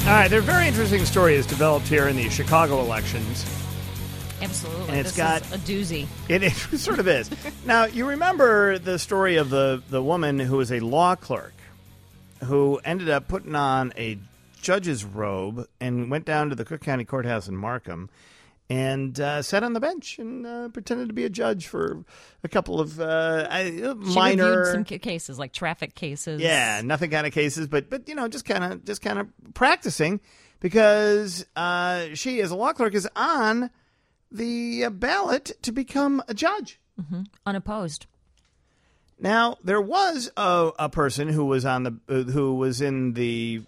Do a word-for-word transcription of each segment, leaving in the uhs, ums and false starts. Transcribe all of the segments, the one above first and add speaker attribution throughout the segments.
Speaker 1: All right, there are very interesting stories developed here in the Chicago elections.
Speaker 2: Absolutely.
Speaker 1: And it's
Speaker 2: this
Speaker 1: got
Speaker 2: is a doozy.
Speaker 1: It, it sort of is. Now, you remember the story of the, the woman who was a law clerk who ended up putting on a judge's robe and went down to the Cook County Courthouse in Markham and uh, sat on the bench and uh, pretended to be a judge for a couple of uh, minor
Speaker 2: She reviewed some cases, like traffic cases.
Speaker 1: Yeah, nothing kind of cases, but but you know, just kind of just kind of practicing because uh, she, as a law clerk, is on the ballot to become a judge,
Speaker 2: mm-hmm. unopposed.
Speaker 1: Now, there was a, a person who was on the uh, who was in the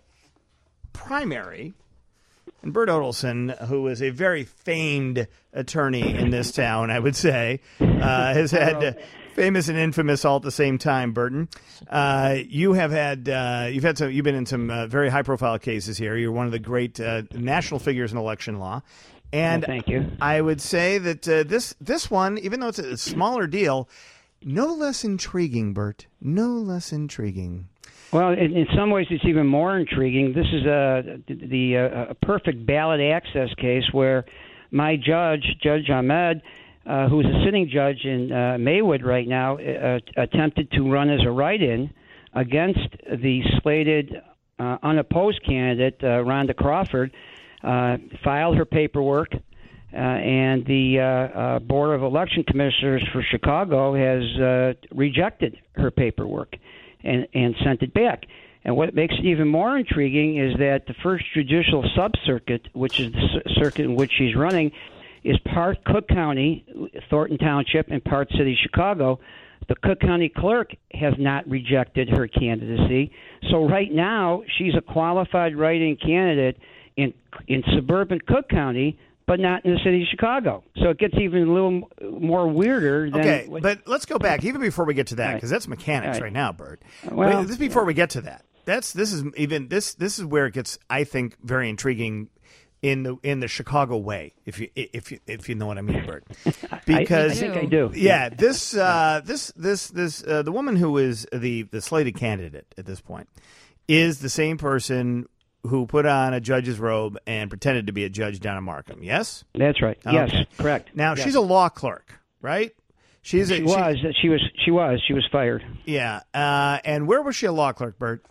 Speaker 1: primary. And Bert Odelson, who is a very famed attorney in this town, I would say, uh, has had uh, famous and infamous all at the same time. Burton, uh, you have had uh, you've had some you've been in some uh, very high profile cases here. You're one of the great uh, national figures in election law, and
Speaker 3: well, thank you.
Speaker 1: I would say that uh, this this one, even though it's a smaller deal, no less intriguing. Bert, no less intriguing.
Speaker 3: Well, in, in some ways, it's even more intriguing. This is a the uh, a perfect ballot access case where my judge, Judge Ahmed, uh, who is a sitting judge in uh, Maywood right now, uh, attempted to run as a write-in against the slated uh, unopposed candidate, uh, Rhonda Crawford, uh, filed her paperwork, uh, and the uh, uh, Board of Election Commissioners for Chicago has uh, rejected her paperwork. And, and sent it back. And what makes it even more intriguing is that the first judicial sub-circuit, which is the circuit in which she's running, is part Cook County, Thornton Township, and part City Chicago. The Cook County clerk has not rejected her candidacy. So right now, she's a qualified write-in candidate in in suburban Cook County, but not in the city of Chicago. So it gets even a little more weirder than...
Speaker 1: Okay,
Speaker 3: what,
Speaker 1: but let's go back, even before we get to that, because
Speaker 3: right.
Speaker 1: that's mechanics
Speaker 3: right.
Speaker 1: right now, Bert.
Speaker 3: Well,
Speaker 1: but this before we get to that. That's this is even this this is where it gets, I think, very intriguing in the in the Chicago way, if you if you if you know what I mean, Bert. Because
Speaker 3: I, I think I do.
Speaker 1: Yeah, this uh, this this this uh, the woman who is the the slated candidate at this point is the same person who put on a judge's robe and pretended to be a judge down in Markham. Yes,
Speaker 3: that's right.
Speaker 1: Okay.
Speaker 3: Yes, correct.
Speaker 1: Now
Speaker 3: yes.
Speaker 1: she's a law clerk, right? She's a,
Speaker 3: she was. She, she was. She was. She was fired.
Speaker 1: Yeah. Uh, and where was she a law clerk, Bert?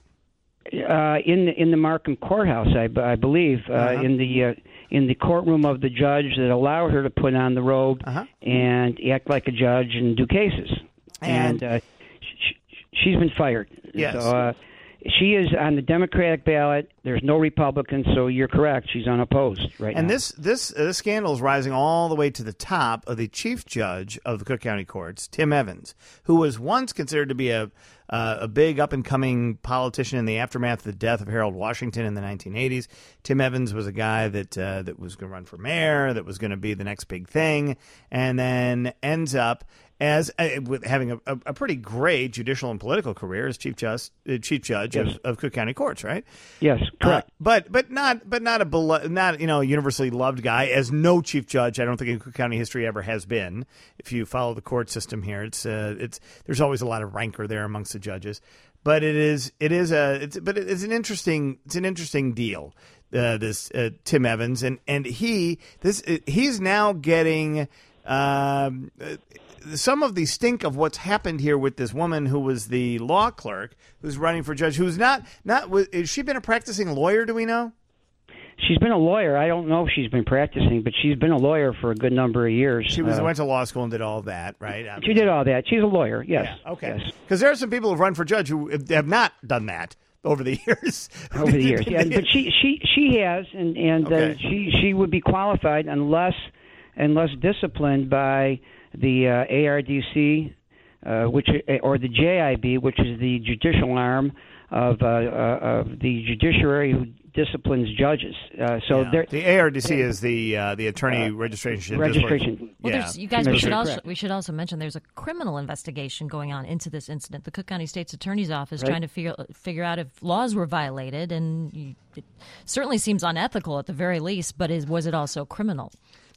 Speaker 3: Uh, in the, in the Markham courthouse, I, I believe, uh, uh-huh. in the uh, in the courtroom of the judge that allowed her to put on the robe uh-huh. and act like a judge and do cases. And, and uh, she, she's been fired.
Speaker 1: Yes.
Speaker 3: So, uh, she is on the Democratic ballot. There's no Republicans, so you're correct. She's unopposed right
Speaker 1: and
Speaker 3: now. And
Speaker 1: this this uh, this scandal is rising all the way to the top of the chief judge of the Cook County Courts, Tim Evans, who was once considered to be a uh, a big up and coming politician in the aftermath of the death of Harold Washington in the nineteen eighties. Tim Evans was a guy that uh, that was going to run for mayor, that was going to be the next big thing, and then ends up as uh, with having a, a, a pretty great judicial and political career as chief judge, uh, chief judge
Speaker 3: yes.
Speaker 1: of, of Cook County Courts, right?
Speaker 3: Yes, correct.
Speaker 1: Uh, but but not but not a belo- not you know universally loved guy, as no chief judge I don't think in Cook County history ever has been. If you follow the court system here, it's uh, it's there's always a lot of rancor there amongst the judges. But it is it is a it's but it's an interesting it's an interesting deal. Uh, this uh, Tim Evans and and he this he's now getting. Um, some of the stink of what's happened here with this woman who was the law clerk who's running for judge, who's not not has she been a practicing lawyer? Do we know?
Speaker 3: She's been a lawyer. I don't know if she's been practicing, but she's been a lawyer for a good number of years.
Speaker 1: She was
Speaker 3: uh,
Speaker 1: went to law school and did all that, right? I mean,
Speaker 3: she did all that. She's a lawyer. Yes.
Speaker 1: Yeah, okay.
Speaker 3: Because
Speaker 1: yes. there are some people who run for judge who have not done that over the years.
Speaker 3: Over the years, yeah. But she she she has, and and
Speaker 1: okay.
Speaker 3: uh, she she would be qualified unless unless disciplined by the uh, A R D C, uh, which or the J I B, which is the judicial arm of uh, uh, of the judiciary who disciplines judges. Uh, so
Speaker 1: yeah. the A R D C is the uh, the attorney
Speaker 3: uh,
Speaker 1: registration.
Speaker 3: Registration.
Speaker 2: Well,
Speaker 1: yeah.
Speaker 2: there's, you guys, we should also
Speaker 3: Correct.
Speaker 2: we should also mention there's a criminal investigation going on into this incident. The Cook County State's Attorney's Office
Speaker 3: right.
Speaker 2: trying to figure figure out if laws were violated, and you, it certainly seems unethical at the very least. But is was it also criminal?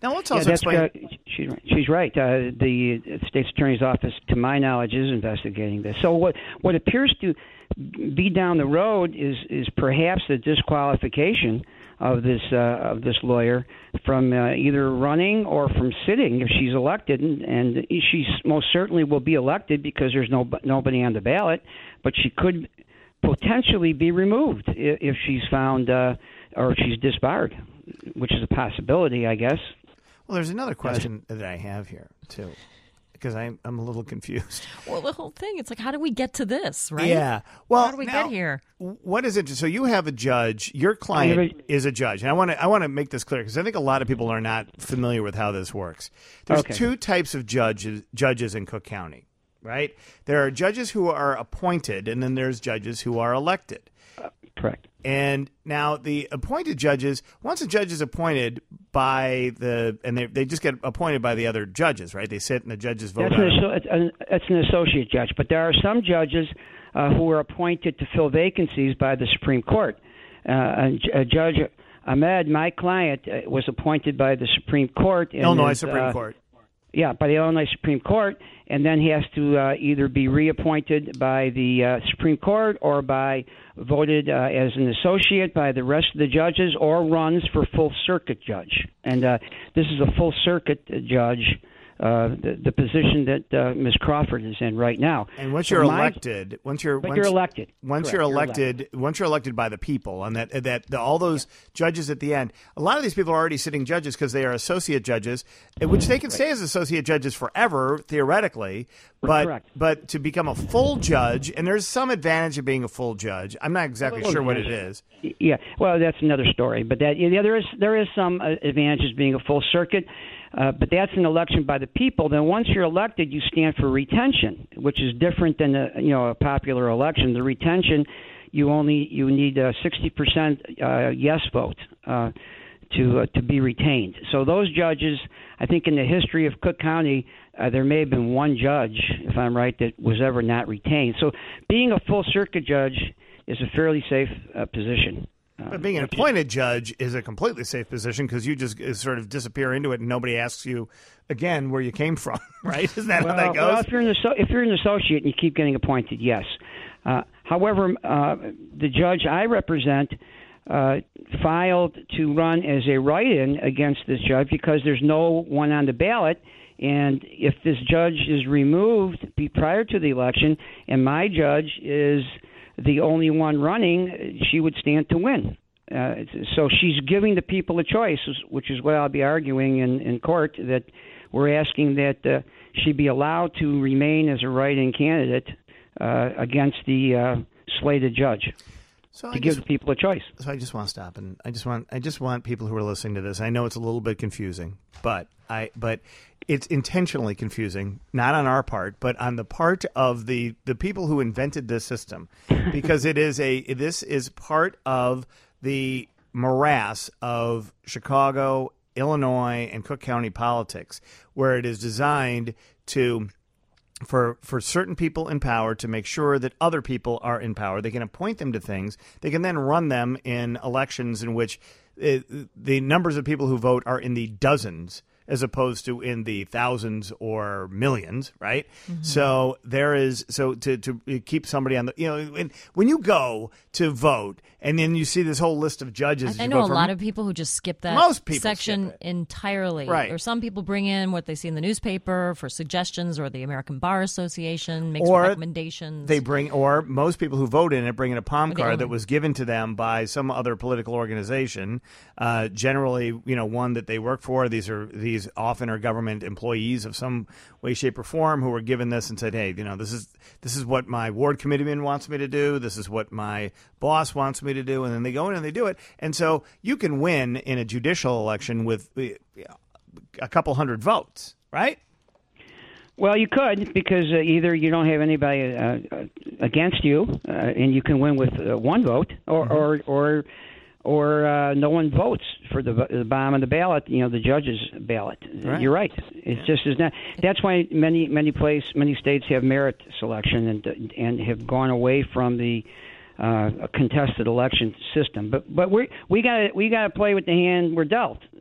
Speaker 1: Now let's
Speaker 3: Yeah,
Speaker 1: also
Speaker 3: that's
Speaker 1: explain.
Speaker 3: correct. She's right. She's right. Uh, the state's attorney's office, to my knowledge, is investigating this. So what what appears to be down the road is is perhaps the disqualification of this uh, of this lawyer from uh, either running or from sitting if she's elected, and, and she most certainly will be elected because there's no nobody on the ballot, but she could potentially be removed if, if she's found uh, or if she's disbarred, which is a possibility, I guess.
Speaker 1: Well, there's another question that I have here too, because I'm I'm a little confused.
Speaker 2: Well, the whole thing, it's like, how do we get to this, right?
Speaker 1: Yeah. Well,
Speaker 2: how do we
Speaker 1: now,
Speaker 2: get here?
Speaker 1: What is it? So you have a judge. Your client
Speaker 3: a,
Speaker 1: is a judge, and I want to I want to make this clear because I think a lot of people are not familiar with how this works. There's
Speaker 3: okay.
Speaker 1: two types of judges judges in Cook County, right? There are judges who are appointed, and then there's judges who are elected.
Speaker 3: Uh, correct.
Speaker 1: And now the appointed judges, once a judge is appointed by the, and they they just get appointed by the other judges, right? They sit and the judges vote
Speaker 3: That's
Speaker 1: on
Speaker 3: an,
Speaker 1: it.
Speaker 3: it's an, it's an associate judge, but there are some judges uh, who are appointed to fill vacancies by the Supreme Court. Uh, and, uh, Judge Ahmed, my client, uh, was appointed by the Supreme Court. In
Speaker 1: Illinois
Speaker 3: his,
Speaker 1: Supreme
Speaker 3: uh,
Speaker 1: Court.
Speaker 3: Yeah, by the Illinois Supreme Court, and then he has to uh, either be reappointed by the uh, Supreme Court or by voted uh, as an associate by the rest of the judges, or runs for full circuit judge. And uh, this is a full circuit judge, uh, the, the position that uh, Miz Crawford is in right now.
Speaker 1: And once
Speaker 3: So
Speaker 1: you're
Speaker 3: my-
Speaker 1: elected, once you're
Speaker 3: But
Speaker 1: once,
Speaker 3: you're elected.
Speaker 1: Once
Speaker 3: Correct,
Speaker 1: you're
Speaker 3: you're
Speaker 1: elected,
Speaker 3: elected.
Speaker 1: once you're elected by the people, and that that the, all those judges at the end, a lot of these people are already sitting judges because they are associate judges, in which they can stay as associate judges forever theoretically. But
Speaker 3: Correct.
Speaker 1: but to become a full judge, and there's some advantage of being a full judge. I'm not exactly
Speaker 3: Well,
Speaker 1: sure what
Speaker 3: yes.
Speaker 1: it is.
Speaker 3: Yeah, well, that's another story. But that yeah, there is there is some uh, advantages being a full circuit, uh, but that's an election by the people. Then once you're elected, you stand for retention, which is different than a you know a popular election. The retention, you only you need a sixty percent uh, yes vote uh, to uh, to be retained. So those judges, I think, in the history of Cook County, uh, there may have been one judge, if I'm right, that was ever not retained. So being a full circuit judge is a fairly safe uh, position. Uh,
Speaker 1: But being an appointed judge is a completely safe position because you just uh, sort of disappear into it, and nobody asks you again where you came from, right? Isn't that
Speaker 3: well,
Speaker 1: how that goes?
Speaker 3: Well, if you're, an asso- if you're an associate and you keep getting appointed, yes. Uh, however, uh, the judge I represent uh, filed to run as a write-in against this judge because there's no one on the ballot. And if this judge is removed be prior to the election and my judge is the only one running, she would stand to win. Uh, so she's giving the people a choice, which is what I'll be arguing in, in court, that we're asking that uh, she be allowed to remain as a write-in candidate uh, against the uh, slated judge.
Speaker 1: So
Speaker 3: to
Speaker 1: I
Speaker 3: give
Speaker 1: just,
Speaker 3: the people a choice.
Speaker 1: So I just want to stop, and I just want I just want people who are listening to this. I know it's a little bit confusing, but I but it's intentionally confusing, not on our part, but on the part of the the people who invented this system, because it is a this is part of the morass of Chicago, Illinois, and Cook County politics, where it is designed to. For for certain people in power to make sure that other people are in power. They can appoint them to things. They can then run them in elections in which it, the numbers of people who vote are in the dozens as opposed to in the thousands or millions, right? Mm-hmm. So there is so to, to keep somebody on the you know when, when you go to vote and then you see this whole list of judges.
Speaker 2: I, I
Speaker 1: you
Speaker 2: know
Speaker 1: vote
Speaker 2: a
Speaker 1: for,
Speaker 2: lot of people who just skip that
Speaker 1: most people
Speaker 2: section
Speaker 1: skip it.
Speaker 2: entirely.
Speaker 1: Right.
Speaker 2: Or some people bring in what they see in the newspaper for suggestions, or the American Bar Association makes
Speaker 1: or
Speaker 2: recommendations.
Speaker 1: They bring, or most people who vote in it bring in a palm
Speaker 2: Or the
Speaker 1: card
Speaker 2: only-
Speaker 1: that was given to them by some other political organization, uh, generally, you know, one that they work for. These are these often are government employees of some way, shape, or form who were given this and said, "Hey, you know, this is this is what my ward committeeman wants me to do. This is what my boss wants me to do," and then they go in and they do it. And so you can win in a judicial election with uh, a couple hundred votes, right?
Speaker 3: Well, you could, because uh, either you don't have anybody uh, uh, against you, uh, and you can win with uh, one vote, or
Speaker 1: Mm-hmm.
Speaker 3: or or, or uh, no one votes for the, the bottom of the ballot. You know, the judge's ballot.
Speaker 1: Right.
Speaker 3: You're right. It yeah. just is not. That's why many many place many states have merit selection and and have gone away from the uh, contested election system. But but we we got we got to play with the hand we're dealt.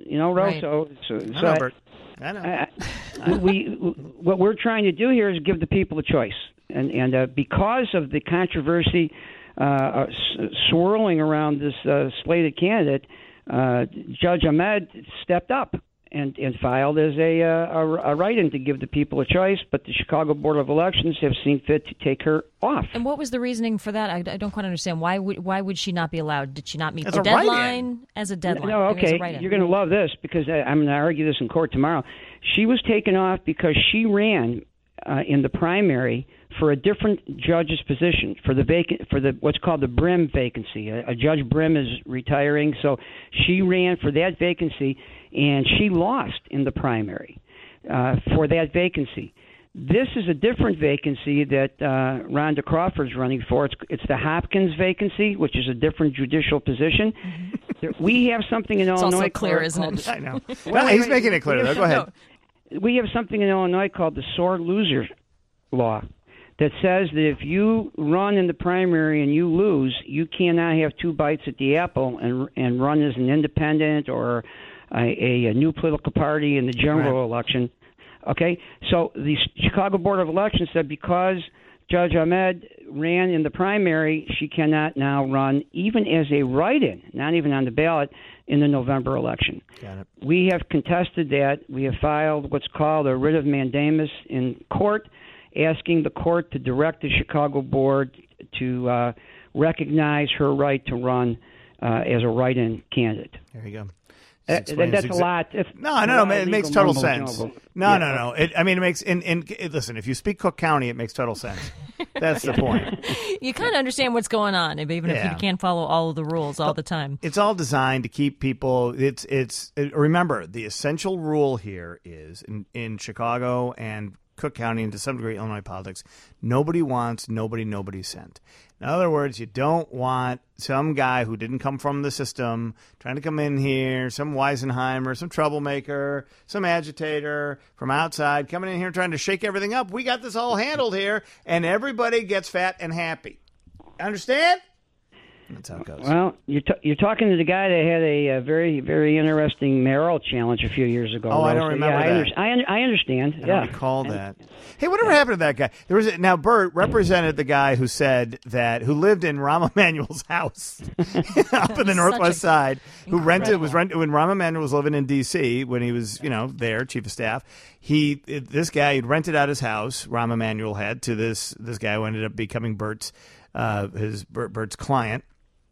Speaker 3: You know, Ro.
Speaker 2: Right.
Speaker 3: So, so,
Speaker 1: I
Speaker 3: so
Speaker 1: know,
Speaker 3: I-
Speaker 1: Bert. I know.
Speaker 3: I, we what we're trying to do here is give the people a choice, and and uh, because of the controversy uh, uh, s- swirling around this uh, slated candidate, uh, Judge Ahmed stepped up and, and filed as a, uh, a, a write-in to give the people a choice, but the Chicago Board of Elections have seen fit to take her off.
Speaker 2: And what was the reasoning for that? I, I don't quite understand. Why would why would she not be allowed? Did she not meet
Speaker 1: As
Speaker 2: the
Speaker 1: a write-in.
Speaker 2: deadline as a deadline?
Speaker 3: No,
Speaker 2: I mean, as a
Speaker 3: okay.
Speaker 2: write-in.
Speaker 3: You're going to love this because I, I'm going to argue this in court tomorrow. She was taken off because she ran uh, in the primary for a different judge's position for the vacant for the what's called the Brim vacancy. A, a Judge Brim is retiring, so she ran for that vacancy and she lost in the primary uh, for that vacancy. This is a different vacancy that uh, Rhonda Crawford's running for. It's, it's the Hopkins vacancy, which is a different judicial position. There, we have something in
Speaker 2: It's
Speaker 3: Illinois
Speaker 2: also clear,
Speaker 3: called-
Speaker 2: isn't it?
Speaker 1: I know.
Speaker 3: Well,
Speaker 1: No,
Speaker 3: wait,
Speaker 1: he's
Speaker 3: wait,
Speaker 1: making it clear.
Speaker 3: we
Speaker 1: Though.
Speaker 3: have
Speaker 1: Go ahead.
Speaker 3: some- We have something in Illinois called the sore loser law that says that if you run in the primary and you lose, you cannot have two bites at the apple and and run as an independent or a, a, a new political party in the general
Speaker 1: Right.
Speaker 3: election. Okay, so the Chicago Board of Elections said because Judge Ahmed ran in the primary, she cannot now run even as a write-in, not even on the ballot, in the November election.
Speaker 1: Got it.
Speaker 3: We have contested that. We have filed what's called a writ of mandamus in court, asking the court to direct the Chicago Board to uh, recognize her right to run uh, as a write-in candidate.
Speaker 1: There you go.
Speaker 3: Uh,
Speaker 1: Explains
Speaker 3: that's a
Speaker 1: exa-
Speaker 3: lot. It's
Speaker 1: No,
Speaker 3: a
Speaker 1: no,
Speaker 3: lot
Speaker 1: no.
Speaker 3: of
Speaker 1: It makes
Speaker 3: legal
Speaker 1: total
Speaker 3: mumbo
Speaker 1: sense.
Speaker 3: jumbo.
Speaker 1: No,
Speaker 3: Yeah.
Speaker 1: no, no. It, I mean, it makes. In, in listen, if you speak Cook County, it makes total sense. That's the point.
Speaker 2: You kind of understand what's going on, even if
Speaker 1: Yeah.
Speaker 2: you can't follow all of the rules all the time.
Speaker 1: It's all designed to keep people. It's it's. It, remember, the essential rule here is in in Chicago and Cook County and to some degree Illinois politics. Nobody wants nobody. Nobody sent. In other words, you don't want some guy who didn't come from the system trying to come in here, some Weisenheimer, some troublemaker, some agitator from outside coming in here trying to shake everything up. We got this all handled here, and everybody gets fat and happy. Understand? That's how it goes.
Speaker 3: Well, you're, t- you're talking to the guy that had a, uh very, very interesting mayoral challenge a few years ago.
Speaker 1: Oh, I don't
Speaker 3: So,
Speaker 1: remember
Speaker 3: yeah, I,
Speaker 1: that.
Speaker 3: under- I, un- I understand.
Speaker 1: I
Speaker 3: yeah.
Speaker 1: don't recall that. Hey, whatever happened to that guy? There was a, now Bert represented the guy who said that who lived in Rahm Emanuel's house up in the northwest
Speaker 2: a-
Speaker 1: side, who rented
Speaker 2: incredible.
Speaker 1: was rented when Rahm Emanuel was living in D C when he was you know there chief of staff. He this guy had rented out his house. Rahm Emanuel had to this this guy who ended up becoming Bert's uh, his Bert, Bert's client.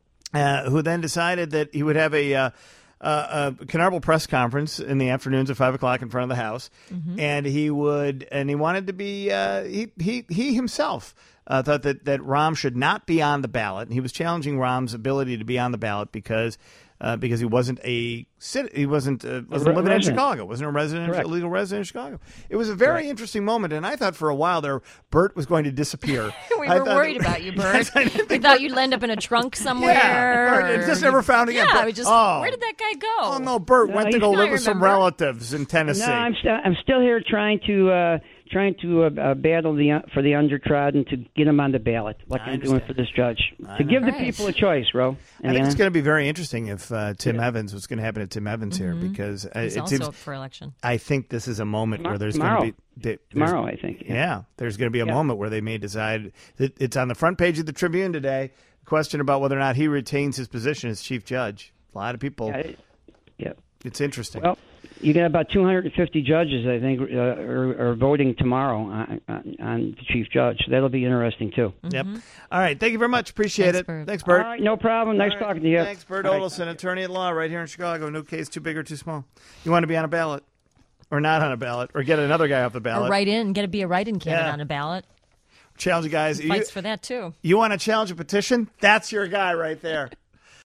Speaker 1: Uh, who then decided that he would have a, uh, uh, a Carnarvon press conference in the afternoons at five o'clock in front of the house,
Speaker 2: Mm-hmm.
Speaker 1: and he would and he wanted to be uh, he he he himself uh, thought that that Rahm should not be on the ballot, and he was challenging Rahm's ability to be on the ballot because. Uh, because he wasn't a cit- he wasn't uh, wasn't
Speaker 3: re-
Speaker 1: living in
Speaker 3: resident.
Speaker 1: Chicago, wasn't a resident,
Speaker 3: Correct.
Speaker 1: a legal resident in Chicago. It was a very interesting moment, and I thought for a while there, Bert was going to disappear.
Speaker 2: We
Speaker 1: I
Speaker 2: were
Speaker 1: thought
Speaker 2: worried
Speaker 1: that-
Speaker 2: about you, Bert.
Speaker 1: Yes, I didn't
Speaker 2: We
Speaker 1: think
Speaker 2: thought you'd end up in a trunk somewhere.
Speaker 1: Yeah, or
Speaker 2: or
Speaker 1: just
Speaker 2: you-
Speaker 1: never found again.
Speaker 2: Yeah,
Speaker 1: Bert-
Speaker 2: we just.
Speaker 1: oh.
Speaker 2: Where did that guy go?
Speaker 1: Oh no, Bert
Speaker 3: No,
Speaker 1: went to
Speaker 3: he's
Speaker 1: go
Speaker 3: not-
Speaker 1: live
Speaker 2: I
Speaker 1: with some
Speaker 2: remember.
Speaker 1: relatives in Tennessee.
Speaker 3: No, I'm still I'm still here trying to uh, trying to uh, uh, battle the uh, for the undertrodden to get them on the ballot, like
Speaker 1: I
Speaker 3: I'm doing
Speaker 1: understand.
Speaker 3: for this judge,
Speaker 1: I
Speaker 3: to
Speaker 1: know.
Speaker 3: give the
Speaker 2: Right.
Speaker 3: people a choice, Ro.
Speaker 1: I think it's going to be very interesting if uh, Tim Evans, what's going to happen to Tim Evans here, because uh,
Speaker 2: He's
Speaker 1: it
Speaker 2: also
Speaker 1: seems
Speaker 2: up for election.
Speaker 1: I think this is a moment
Speaker 3: Tomorrow-
Speaker 1: where there's
Speaker 3: tomorrow.
Speaker 1: going to be there- there's-
Speaker 3: tomorrow, I think.
Speaker 1: Yeah, there's going to be a
Speaker 3: Yeah.
Speaker 1: moment where they may decide that it's on the front page of the Tribune today. A question about whether or not he retains his position as chief judge. A lot of people.
Speaker 3: Yeah, it- yeah.
Speaker 1: It's interesting.
Speaker 3: Well, you got about two hundred fifty judges, I think, uh, are, are voting tomorrow on, on, on the chief judge. That'll be interesting too.
Speaker 1: Yep. All right. Thank you very much. Appreciate
Speaker 2: Thanks,
Speaker 1: it.
Speaker 2: Bert.
Speaker 1: Thanks, Bert.
Speaker 3: All right, no problem. Nice
Speaker 1: All right.
Speaker 3: talking to you.
Speaker 1: Thanks, Bert
Speaker 3: All right.
Speaker 1: Olson, attorney at law right here in Chicago. No case too big or too small. You want to be on a ballot or not on a ballot or get another guy off the
Speaker 2: Or
Speaker 1: ballot.
Speaker 2: write in, get to be a write-in candidate
Speaker 1: Yeah.
Speaker 2: on a ballot.
Speaker 1: Challenge you guys. You,
Speaker 2: Fights for that too.
Speaker 1: you want to challenge a petition? That's your guy right there.